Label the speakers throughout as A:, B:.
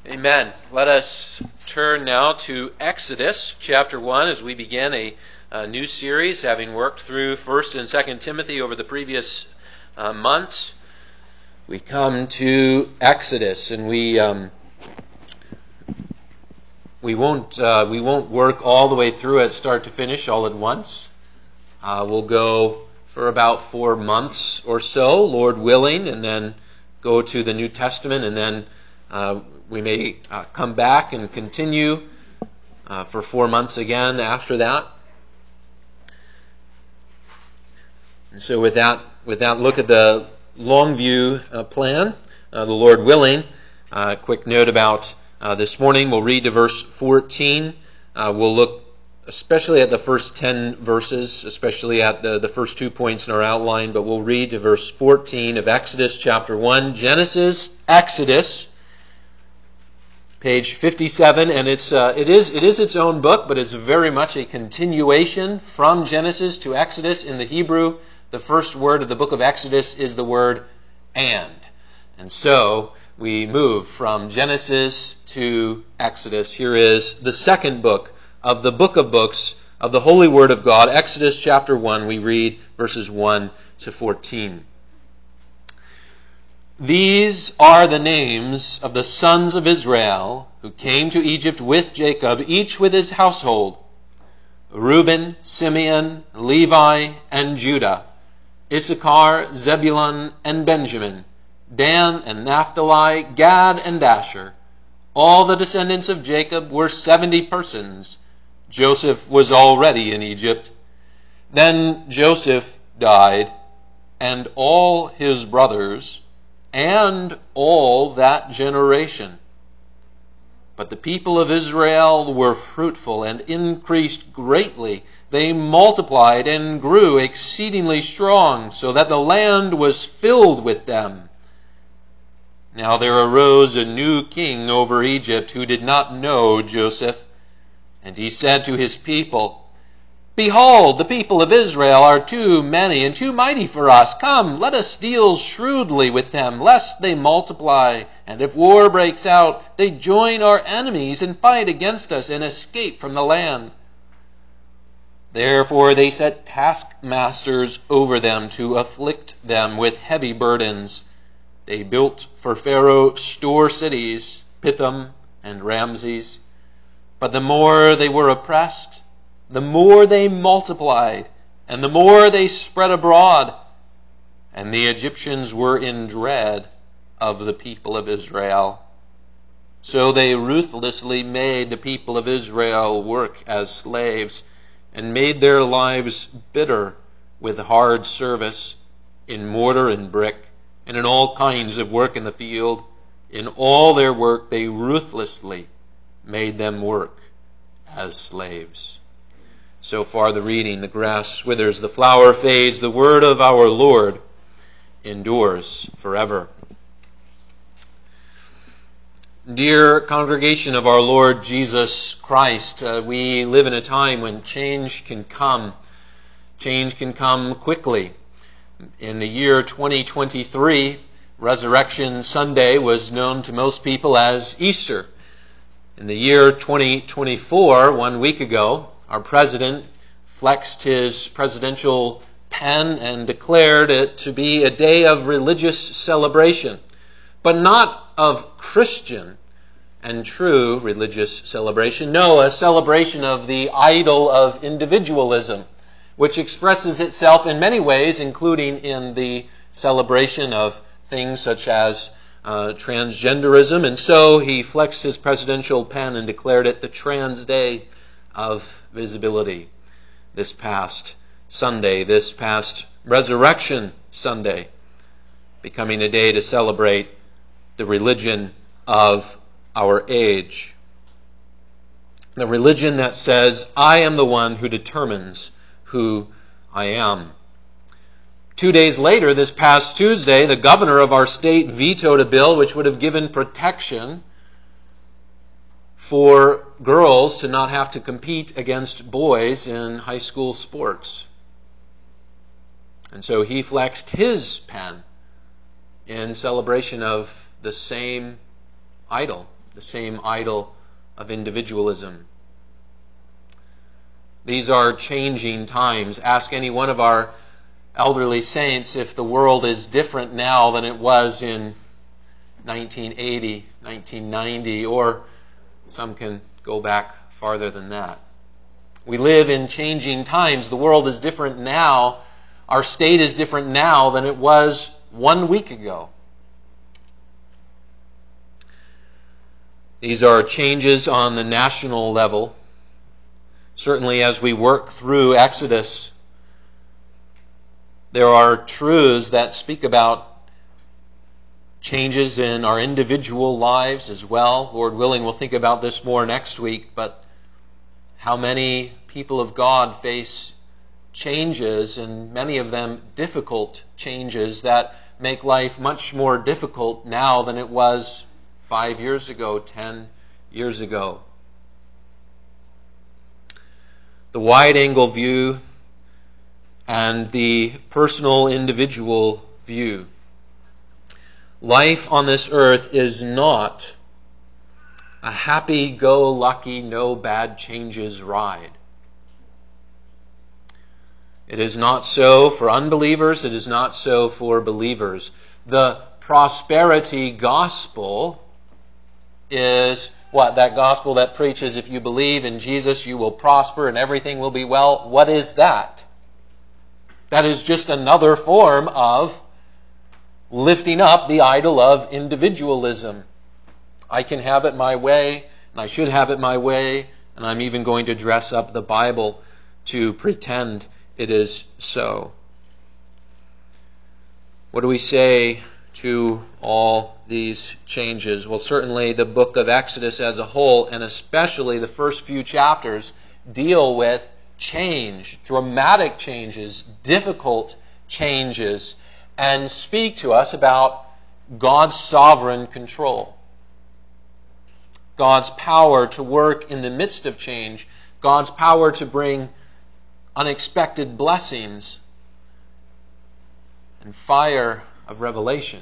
A: Amen. Let us turn now to Exodus chapter 1 as we begin a new series, having worked through 1st and 2nd Timothy over the previous months. We come to Exodus, and we won't work all the way through it start to finish all at once. We'll go for about 4 months or so, Lord willing, and then go to the New Testament, and then we may come back and continue for 4 months again after that. And so with that look at the long view plan, the Lord willing. Quick note about this morning. We'll read to verse 14. We'll look especially at the first 10 verses, especially at the first 2 points in our outline, but we'll read to verse 14 of Exodus chapter 1. Genesis, Exodus, page 57, and it is its own book, but it's very much a continuation from Genesis to Exodus. In the Hebrew, the first word of the book of Exodus is the word and. And so we move from Genesis to Exodus. Here is the second book of the book of books of the Holy Word of God, Exodus chapter 1. We read verses 1 to 14. These are the names of the sons of Israel who came to Egypt with Jacob, each with his household: Reuben, Simeon, Levi, and Judah; Issachar, Zebulun, and Benjamin; Dan and Naphtali, Gad and Asher. All the descendants of Jacob were 70 persons. Joseph was already in Egypt. Then Joseph died, and all his brothers, and all that generation. But the people of Israel were fruitful and increased greatly. They multiplied and grew exceedingly strong, so that the land was filled with them. Now there arose a new king over Egypt who did not know Joseph. And he said to his people, "Behold, the people of Israel are too many and too mighty for us. Come, let us deal shrewdly with them, lest they multiply. And if war breaks out, they join our enemies and fight against us and escape from the land." Therefore they set taskmasters over them to afflict them with heavy burdens. They built for Pharaoh store cities, Pithom and Ramses. But the more they were oppressed, the more they multiplied, and the more they spread abroad. And the Egyptians were in dread of the people of Israel. So they ruthlessly made the people of Israel work as slaves, and made their lives bitter with hard service in mortar and brick, and in all kinds of work in the field. In all their work they ruthlessly made them work as slaves. So far the reading. The grass withers, the flower fades, the word of our Lord endures forever. Dear congregation of our Lord Jesus Christ, we live in a time when change can come. Change can come quickly. In the year 2023, Resurrection Sunday was known to most people as Easter. In the year 2024, 1 week ago, our president flexed his presidential pen and declared it to be a day of religious celebration, but not of Christian and true religious celebration. No, a celebration of the idol of individualism, which expresses itself in many ways, including in the celebration of things such as transgenderism. And so he flexed his presidential pen and declared it the Trans Day of Visibility this past Sunday, this past Resurrection Sunday, becoming a day to celebrate the religion of our age. The religion that says, "I am the one who determines who I am." 2 days later, this past Tuesday, the governor of our state vetoed a bill which would have given protection for girls to not have to compete against boys in high school sports. And so he flexed his pen in celebration of the same idol, the same idol of individualism. These are changing times. Ask any one of our elderly saints if the world is different now than it was in 1980, 1990, or some can go back farther than that. We live in changing times. The world is different now. Our state is different now than it was 1 week ago. These are changes on the national level. Certainly as we work through Exodus, there are truths that speak about changes in our individual lives as well. Lord willing, we'll think about this more next week, but how many people of God face changes, and many of them difficult changes that make life much more difficult now than it was 5 years ago, 10 years ago. The wide-angle view and the personal individual view. Life on this earth is not a happy-go-lucky, no bad changes ride. It is not so for unbelievers. It is not so for believers. The prosperity gospel is what? That gospel that preaches if you believe in Jesus, you will prosper and everything will be well. What is that? That is just another form of lifting up the idol of individualism. I can have it my way, and I should have it my way, and I'm even going to dress up the Bible to pretend it is so. What do we say to all these changes? Well, certainly the book of Exodus as a whole, and especially the first few chapters, deal with change, dramatic changes, difficult changes, and speak to us about God's sovereign control. God's power to work in the midst of change, God's power to bring unexpected blessings and fire of revelation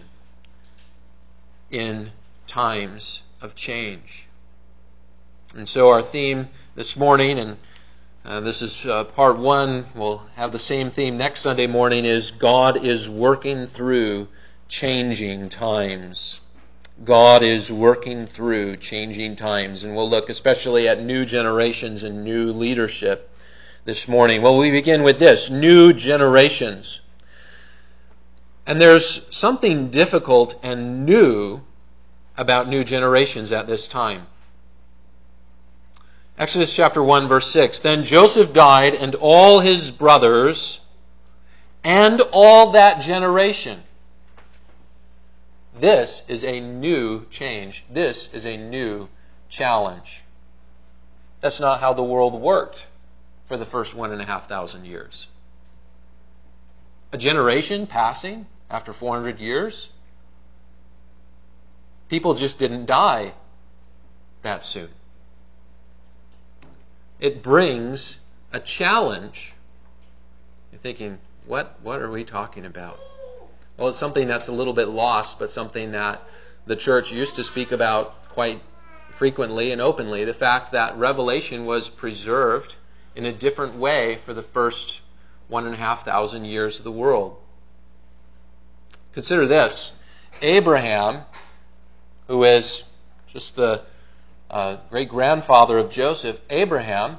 A: in times of change. And so our theme this morning, and this is part one, we'll have the same theme next Sunday morning, is God is working through changing times. God is working through changing times. And we'll look especially at new generations and new leadership this morning. Well, we begin with this, new generations. And there's something difficult and new about new generations at this time. Exodus chapter 1, verse 6. Then Joseph died, and all his brothers, and all that generation. This is a new change. This is a new challenge. That's not how the world worked for the first 1,500 years. A generation passing after 400 years? People just didn't die that soon. It brings a challenge. You're thinking, what are we talking about? Well, it's something that's a little bit lost, but something that the church used to speak about quite frequently and openly. The fact that Revelation was preserved in a different way for the first 1,500 years of the world. Consider this. Abraham, who is just the great-grandfather of Joseph, Abraham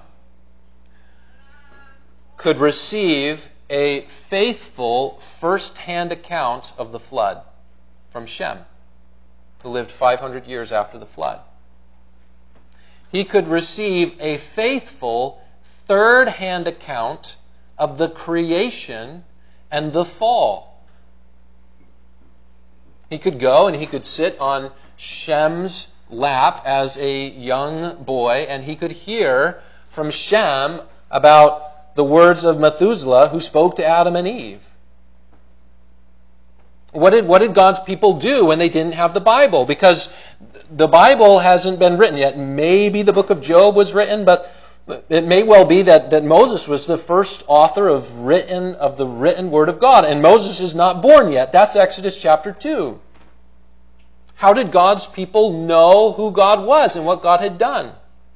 A: could receive a faithful first-hand account of the flood from Shem, who lived 500 years after the flood. He could receive a faithful third-hand account of the creation and the fall. He could go and he could sit on Shem's lap as a young boy, and he could hear from Shem about the words of Methuselah, who spoke to Adam and Eve. What did God's people do when they didn't have the Bible? Because the Bible hasn't been written yet. Maybe the book of Job was written, but it may well be that Moses was the first author of the written Word of God. And Moses is not born yet. That's Exodus chapter 2. How did God's people know who God was and what God had done?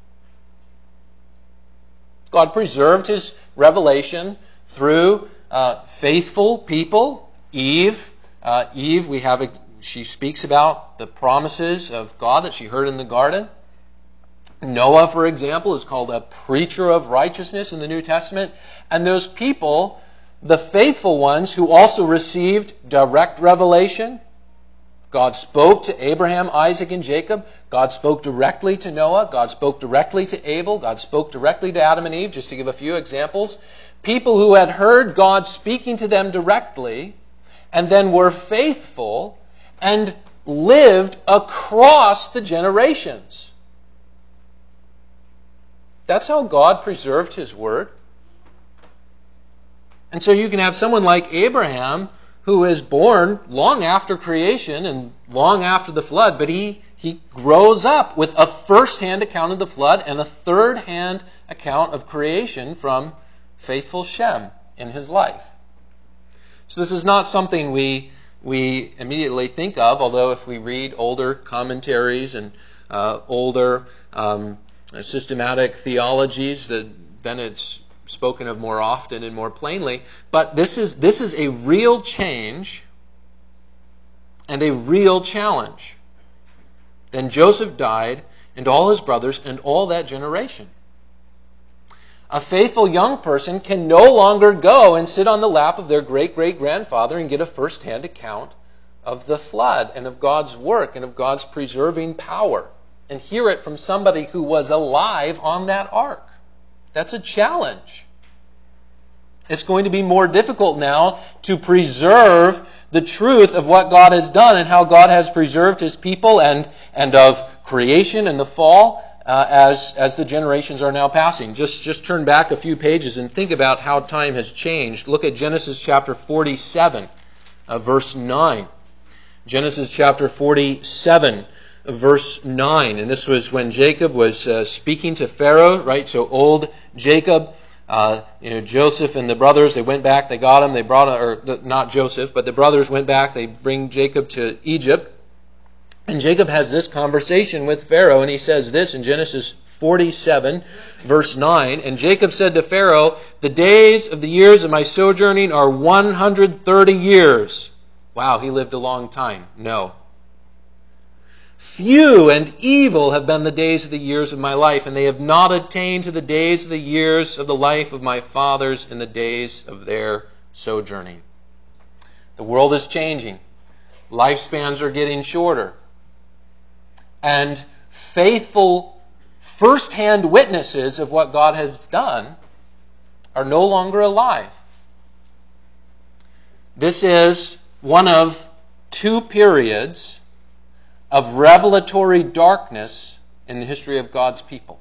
A: God preserved His revelation through faithful people. Eve, she speaks about the promises of God that she heard in the garden. Noah, for example, is called a preacher of righteousness in the New Testament. And those people, the faithful ones who also received direct revelation, God spoke to Abraham, Isaac, and Jacob. God spoke directly to Noah. God spoke directly to Abel. God spoke directly to Adam and Eve, just to give a few examples. People who had heard God speaking to them directly and then were faithful and lived across the generations. That's how God preserved His Word. And so you can have someone like Abraham who is born long after creation and long after the flood, but he grows up with a first-hand account of the flood and a third-hand account of creation from faithful Shem in his life. So this is not something we immediately think of, although if we read older commentaries and older systematic theologies, then it's spoken of more often and more plainly. But this is a real change and a real challenge. Then Joseph died, and all his brothers, and all that generation. A faithful young person can no longer go and sit on the lap of their great-great-grandfather and get a first-hand account of the flood and of God's work and of God's preserving power and hear it from somebody who was alive on that ark. That's a challenge. It's going to be more difficult now to preserve the truth of what God has done and how God has preserved His people and of creation and the fall as the generations are now passing. Just turn back a few pages and think about how time has changed. Look at Genesis chapter 47, verse 9. Genesis chapter 47, verse 9. And this was when Jacob was speaking to Pharaoh, right? So old Jacob, Joseph and the brothers, they went back, they got him, they brought him, or not Joseph, but the brothers went back, they bring Jacob to Egypt. And Jacob has this conversation with Pharaoh, and he says this in Genesis 47, verse 9. And Jacob said to Pharaoh, "The days of the years of my sojourning are 130 years. Wow, he lived a long time. No. Few and evil have been the days of the years of my life, and they have not attained to the days of the years of the life of my fathers in the days of their sojourning." The world is changing. Lifespans are getting shorter. And faithful first-hand witnesses of what God has done are no longer alive. This is one of two periods of revelatory darkness in the history of God's people.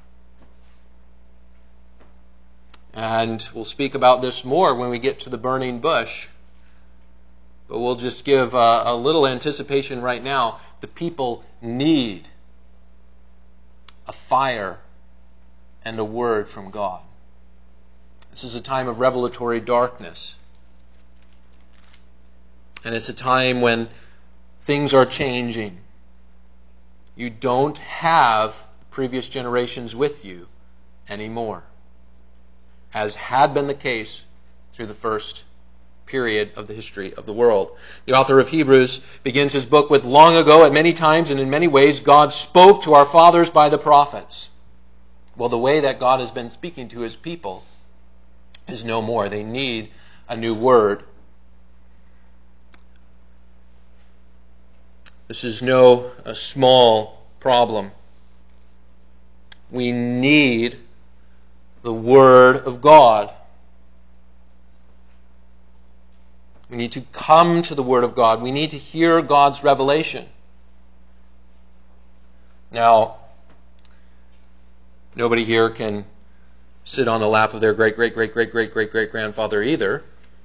A: And we'll speak about this more when we get to the burning bush. But we'll just give a little anticipation right now. The people need a fire and a word from God. This is a time of revelatory darkness. And it's a time when things are changing. You don't have previous generations with you anymore, as had been the case through the first period of the history of the world. The author of Hebrews begins his book with, "Long ago, at many times and in many ways, God spoke to our fathers by the prophets." Well, the way that God has been speaking to His people is no more. They need a new word. This is no small problem. We need the Word of God. We need to come to the Word of God. We need to hear God's revelation. Now, nobody here can sit on the lap of their great-great-great-great-great-great-great-great-grandfather either.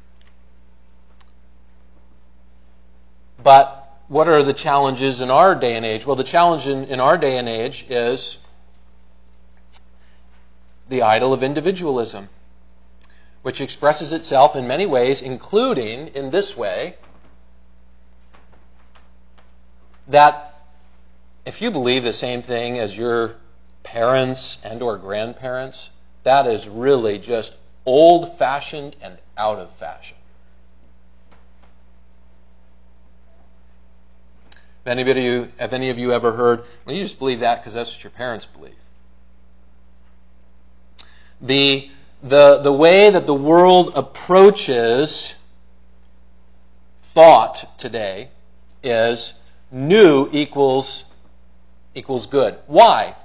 A: But what are the challenges in our day and age? Well, the challenge in our day and age is the idol of individualism, which expresses itself in many ways, including in this way. that if you believe the same thing as your parents and or grandparents, that is really just old-fashioned and out of fashion. Have any of you ever heard, well, you just believe that because that's what your parents believe? The way that the world approaches thought today is new equals good. Why?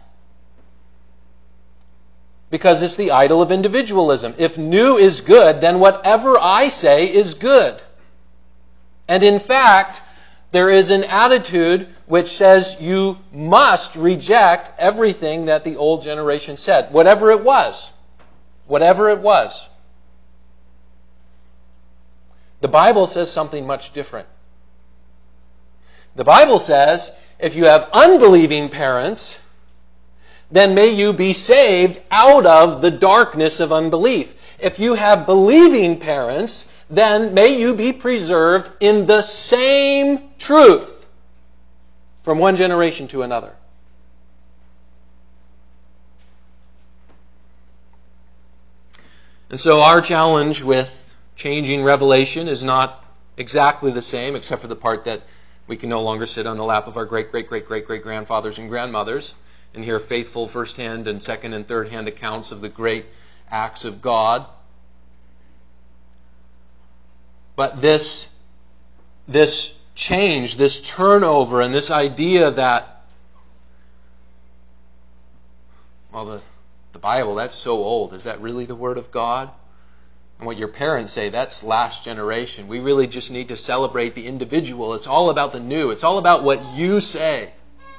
A: Because it's the idol of individualism. If new is good, then whatever I say is good. And in fact, there is an attitude which says you must reject everything that the old generation said, whatever it was. Whatever it was. The Bible says something much different. The Bible says, if you have unbelieving parents, then may you be saved out of the darkness of unbelief. If you have believing parents, then may you be preserved in the same truth from one generation to another. And so our challenge with changing Revelation is not exactly the same, except for the part that we can no longer sit on the lap of our great-great-great-great-great-grandfathers and grandmothers and hear faithful first-hand and second- and third-hand accounts of the great acts of God. But this change, this turnover, and this idea that, well, the Bible, that's so old. Is that really the Word of God? And what your parents say, that's last generation. We really just need to celebrate the individual. It's all about the new. It's all about what you say.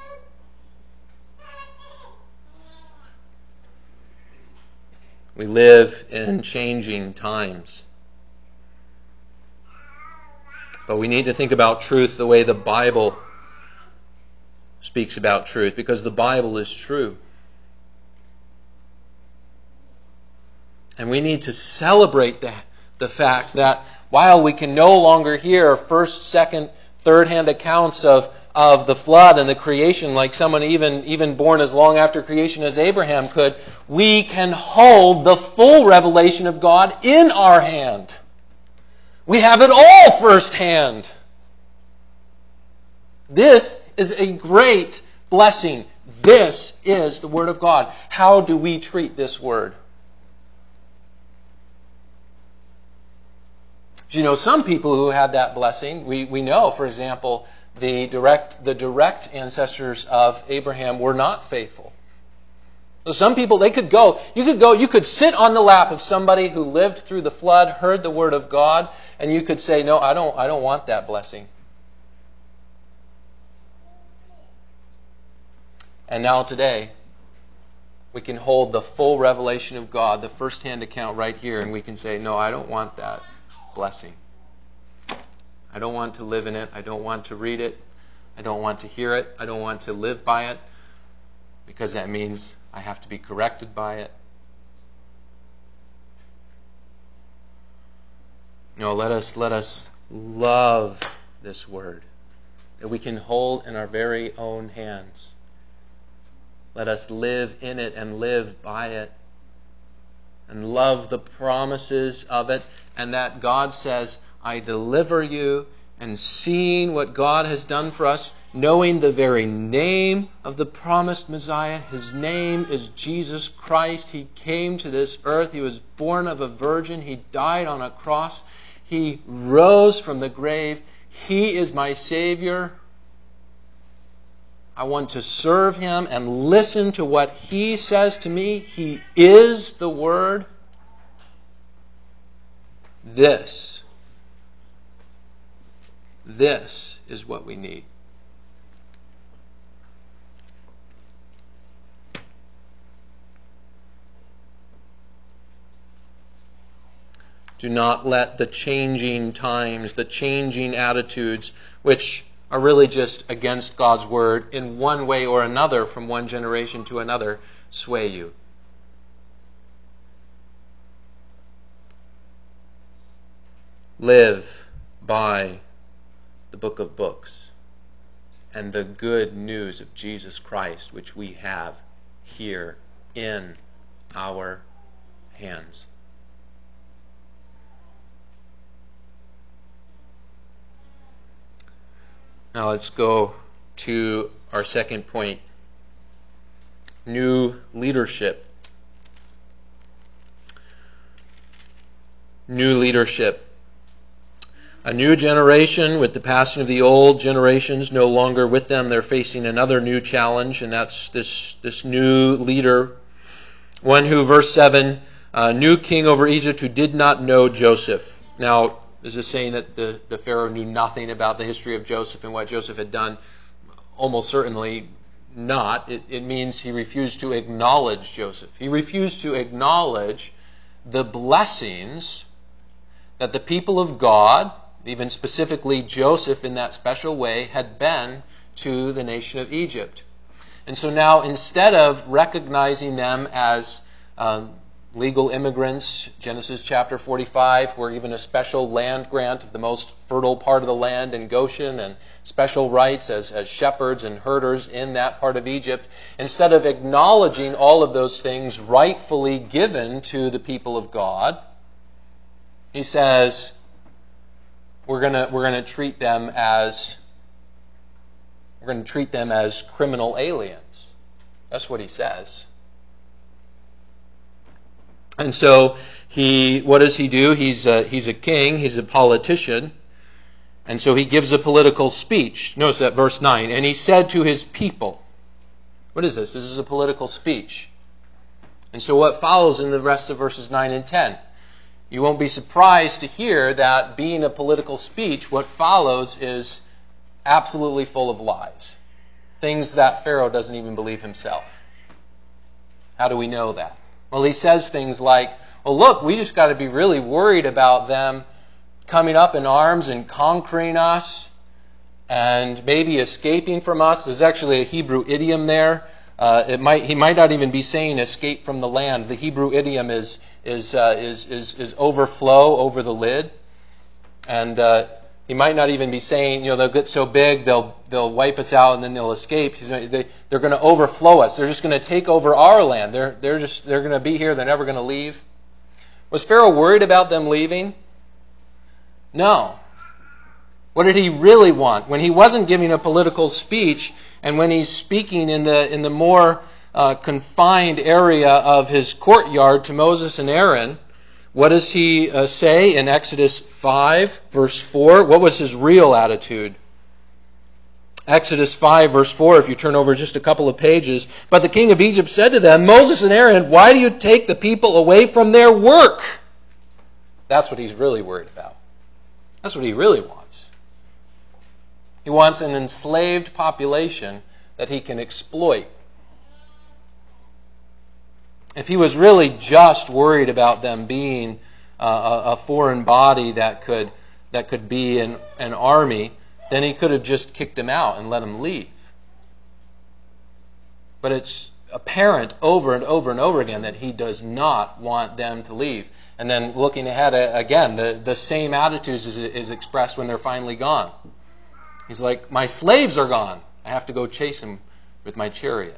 A: We live in changing times. But we need to think about truth the way the Bible speaks about truth, because the Bible is true. And we need to celebrate the fact that while we can no longer hear first, second, third-hand accounts of the flood and the creation like someone even born as long after creation as Abraham could, we can hold the full revelation of God in our hand. We have it all firsthand. This is a great blessing. This is the Word of God. How do we treat this Word? You know, some people who had that blessing, we know, for example, the direct ancestors of Abraham were not faithful. So some people, you could sit on the lap of somebody who lived through the flood, heard the Word of God, and you could say, no, I don't want that blessing. And now today, we can hold the full revelation of God, the first-hand account right here, and we can say, no, I don't want that blessing. I don't want to live in it. I don't want to read it. I don't want to hear it. I don't want to live by it, because that means I have to be corrected by it. No, let us love this Word that we can hold in our very own hands. Let us live in it and live by it and love the promises of it, and that God says, I deliver you, and seeing what God has done for us, knowing the very name of the promised Messiah. His name is Jesus Christ. He came to this earth. He was born of a virgin. He died on a cross. He rose from the grave. He is my Savior. I want to serve Him and listen to what He says to me. He is the Word. This is what we need. Do not let the changing times, the changing attitudes, which are really just against God's Word in one way or another from one generation to another, sway you. Live by the book of books. and the good news of Jesus Christ, which we have here in our hands. Now let's go to our second point. New leadership. New leadership. A new generation with the passing of the old generations no longer with them. They're facing another new challenge, and that's this new leader. One who, verse 7, new king over Egypt who did not know Joseph. Now, is this saying that the Pharaoh knew nothing about the history of Joseph and what Joseph had done? Almost certainly not. It means he refused to acknowledge Joseph. He refused to acknowledge the blessings that the people of God, even specifically Joseph in that special way, had been to the nation of Egypt. And so now, instead of recognizing them as legal immigrants, Genesis chapter 45, were given a special land grant of the most fertile part of the land in Goshen and special rights as shepherds and herders in that part of Egypt, instead of acknowledging all of those things rightfully given to the people of God, he says, we're going to treat them as criminal aliens. That's what he says. And so what does he do? He's a king, he's a politician, and so he gives a political speech. Notice that verse 9. And he said to his people, what is this? This is a political speech. And so what follows in the rest of verses 9 and 10? You won't be surprised to hear that being a political speech, what follows is absolutely full of lies. Things that Pharaoh doesn't even believe himself. How do we know that? Well, he says things like, well, look, we just got to be really worried about them coming up in arms and conquering us and maybe escaping from us. There's actually a Hebrew idiom there. He might not even be saying escape from the land. The Hebrew idiom is overflow over the lid. And he might not even be saying, they'll get so big, they'll wipe us out and then they'll escape. They're going to overflow us. They're just going to take over our land. They're going to be here. They're never going to leave. Was Pharaoh worried about them leaving? No. What did he really want? When he wasn't giving a political speech, and when he's speaking in the more confined area of his courtyard to Moses and Aaron, what does he say in Exodus 5, verse 4? What was his real attitude? Exodus 5, verse 4, if you turn over just a couple of pages. But the king of Egypt said to them, Moses and Aaron, why do you take the people away from their work? That's what he's really worried about. That's what he really wants. He wants an enslaved population that he can exploit. If he was really just worried about them being a foreign body that could be an army, then he could have just kicked them out and let them leave. But it's apparent over and over and over again that he does not want them to leave. And then looking ahead again, the same attitude is expressed when they're finally gone. He's like, my slaves are gone. I have to go chase them with my chariot.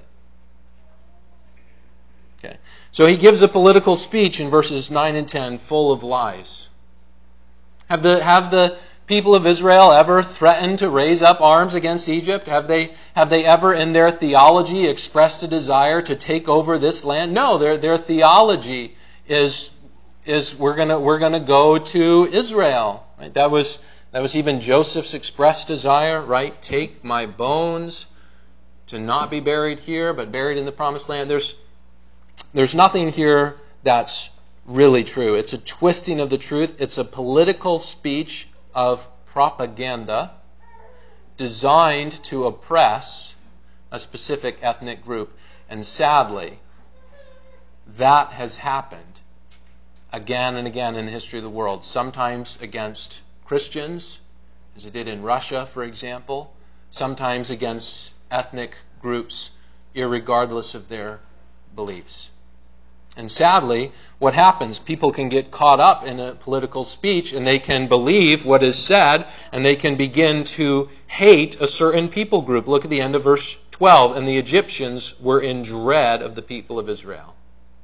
A: Okay. So he gives a political speech in verses 9 and 10 full of lies. Have the people of Israel ever threatened to raise up arms against Egypt? Have they ever in their theology expressed a desire to take over this land? No, their theology is we're gonna go to Israel. Right? That was even Joseph's expressed desire, right? Take my bones to not be buried here, but buried in the promised land. There's nothing here that's really true. It's a twisting of the truth. It's a political speech of propaganda designed to oppress a specific ethnic group. And sadly, that has happened again and again in the history of the world. Sometimes against Christians, as it did in Russia, for example. Sometimes against ethnic groups, irregardless of their beliefs. And sadly, what happens? People can get caught up in a political speech and they can believe what is said and they can begin to hate a certain people group. Look at the end of verse 12. And the Egyptians were in dread of the people of Israel.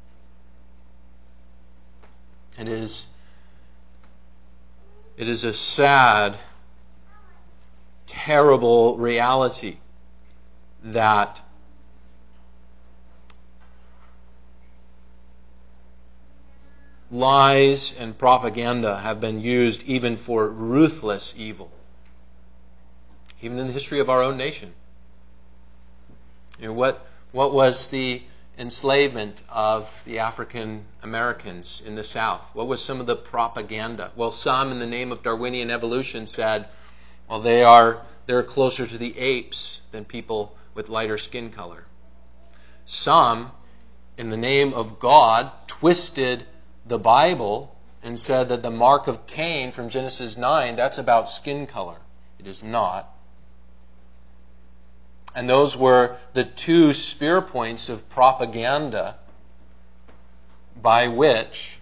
A: It is a sad, terrible reality that lies and propaganda have been used even for ruthless evil. Even in the history of our own nation. What was the enslavement of the African Americans in the South? What was some of the propaganda? Well, some in the name of Darwinian evolution said, well, they're closer to the apes than people with lighter skin color. Some, in the name of God, twisted the Bible and said that the mark of Cain from Genesis 9, that's about skin color. It is not. And those were the two spear points of propaganda by which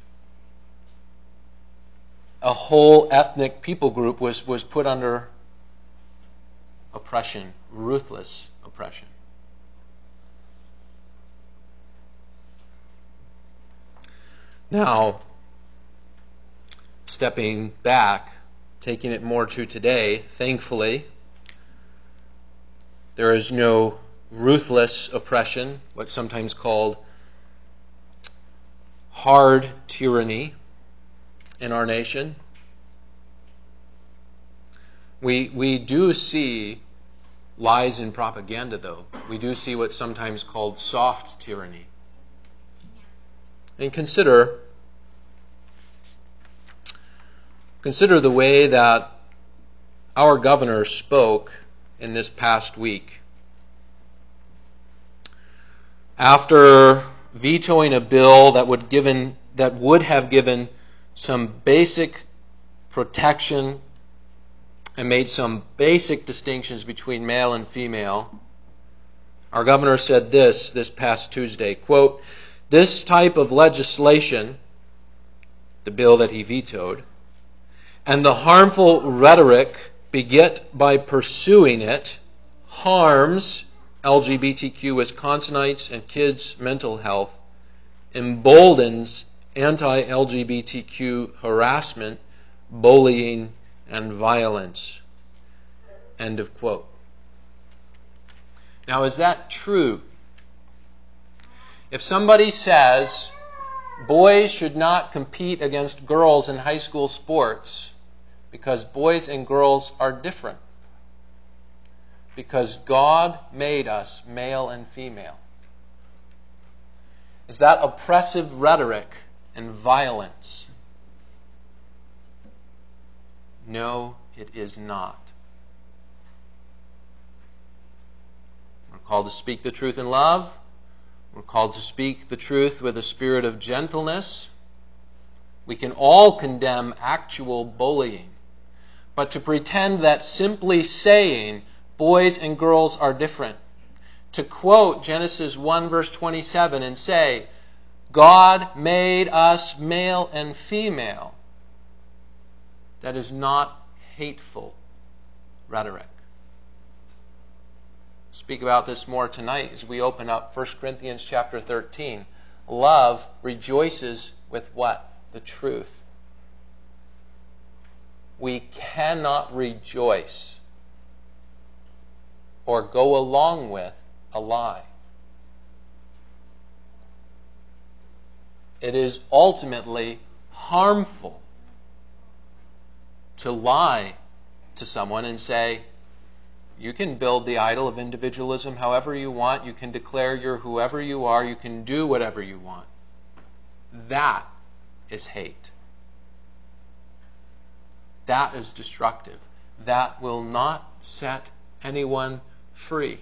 A: a whole ethnic people group was put under oppression, ruthless oppression. Now, stepping back, taking it more to today, thankfully, there is no ruthless oppression, what's sometimes called hard tyranny in our nation. We do see lies and propaganda, though. We do see what's sometimes called soft tyranny. And consider the way that our governor spoke in this past week. After vetoing a bill that would have given some basic protection and made some basic distinctions between male and female, our governor said this past Tuesday, quote, "This type of legislation," the bill that he vetoed, "and the harmful rhetoric beget by pursuing it harms LGBTQ Wisconsinites and kids' mental health, emboldens anti-LGBTQ harassment, bullying, and violence." End of quote. Now, is that true? If somebody says boys should not compete against girls in high school sports because boys and girls are different, because God made us male and female, is that oppressive rhetoric and violence? No, it is not. We're called to speak the truth in love. We're called to speak the truth with a spirit of gentleness. We can all condemn actual bullying. But to pretend that simply saying boys and girls are different, to quote Genesis 1 verse 27 and say, God made us male and female, that is not hateful rhetoric. Speak about this more tonight as we open up 1 Corinthians chapter 13. Love rejoices with what? The truth. We cannot rejoice or go along with a lie. It is ultimately harmful to lie to someone and say, you can build the idol of individualism however you want, you can declare you're whoever you are, you can do whatever you want. That is hate. That is destructive. That will not set anyone free.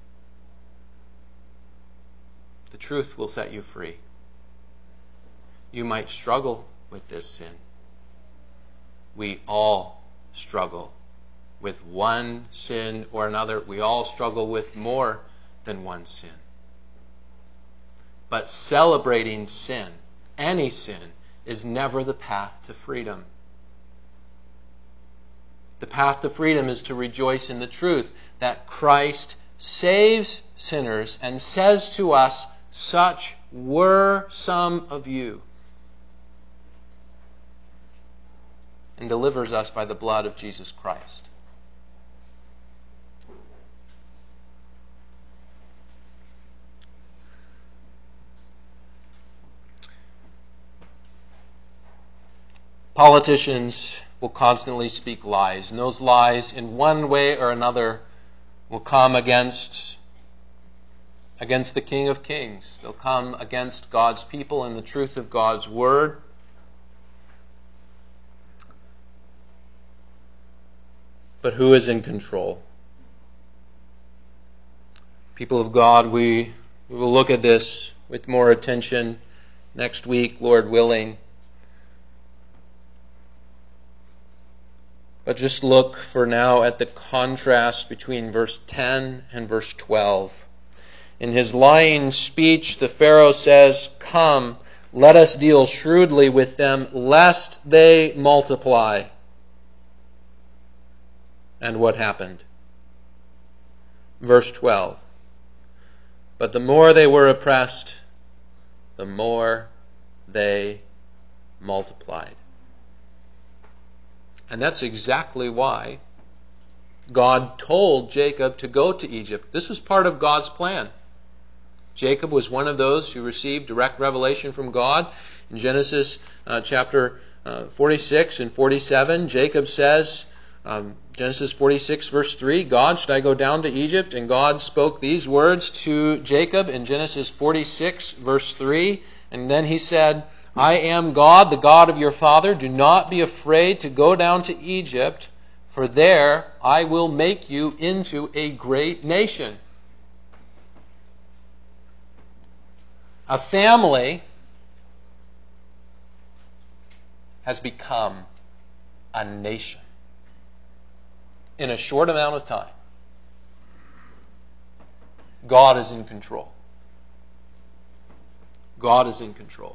A: The truth will set you free. You might struggle with this sin. We all struggle with one sin or another. We all struggle with more than one sin. But celebrating sin, any sin, is never the path to freedom. The path to freedom is to rejoice in the truth that Christ saves sinners and says to us, "Such were some of you," and delivers us by the blood of Jesus Christ. Politicians will constantly speak lies, and those lies, in one way or another, will come against the King of Kings. They'll come against God's people and the truth of God's Word. But who is in control? People of God, we will look at this with more attention next week, Lord willing. But just look for now at the contrast between verse 10 and verse 12. In his lying speech, the Pharaoh says, "Come, let us deal shrewdly with them, lest they multiply." And what happened? Verse 12. But the more they were oppressed, the more they multiplied. And that's exactly why God told Jacob to go to Egypt. This was part of God's plan. Jacob was one of those who received direct revelation from God. In Genesis chapter 46 and 47, Jacob says, Genesis 46 verse 3, "God, should I go down to Egypt?" And God spoke these words to Jacob in Genesis 46 verse 3. And then he said, "I am God, the God of your father. Do not be afraid to go down to Egypt, for there I will make you into a great nation." A family has become a nation in a short amount of time. God is in control. God is in control.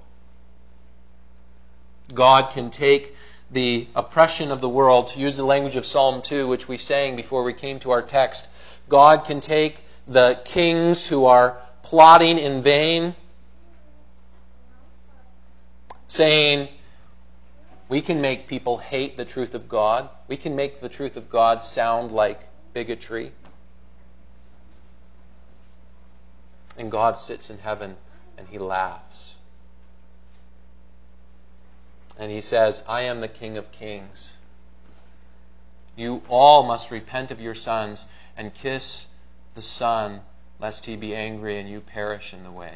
A: God can take the oppression of the world, to use the language of Psalm 2, which we sang before we came to our text. God can take the kings who are plotting in vain, saying, we can make people hate the truth of God. We can make the truth of God sound like bigotry. And God sits in heaven and He laughs. And He says, "I am the King of Kings. You all must repent of your sons and kiss the Son, lest He be angry and you perish in the way.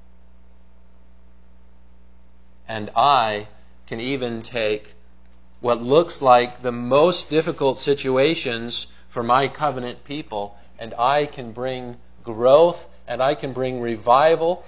A: And I can even take what looks like the most difficult situations for my covenant people, and I can bring growth and I can bring revival."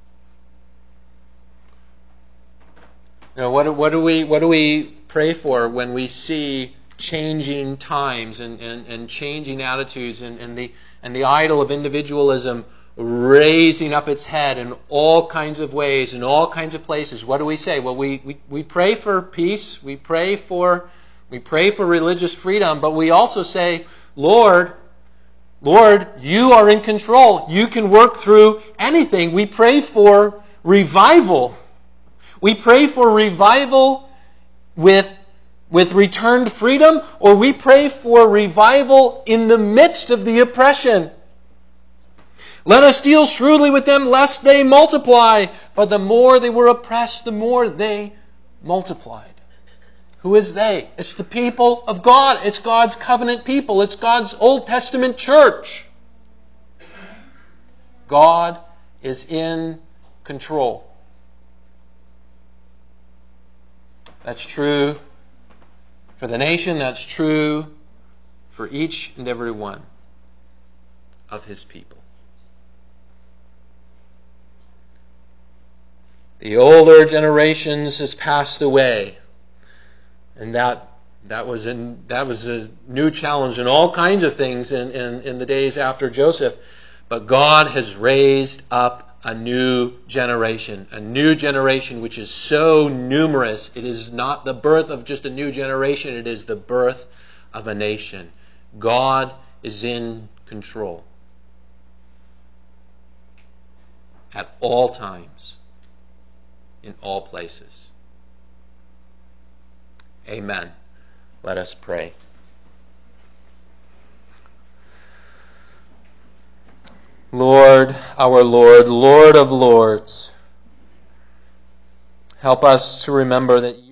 A: You know, what do we pray for when we see changing times and changing attitudes and the idol of individualism raising up its head in all kinds of ways, in all kinds of places? What do we say? Well, we pray for peace, we pray for religious freedom, but we also say, Lord, you are in control. You can work through anything. We pray for revival. We pray for revival with returned freedom, or we pray for revival in the midst of the oppression. Let us deal shrewdly with them, lest they multiply. But the more they were oppressed, the more they multiplied. Who is they? It's the people of God. It's God's covenant people. It's God's Old Testament church. God is in control. That's true for the nation. That's true for each and every one of His people. The older generations has passed away, and that was a new challenge in all kinds of things in the days after Joseph. But God has raised up a new generation which is so numerous. It is not the birth of just a new generation, it is the birth of a nation. God is in control at all times, in all places. Amen. Let us pray. Lord, our Lord, Lord of lords, help us to remember that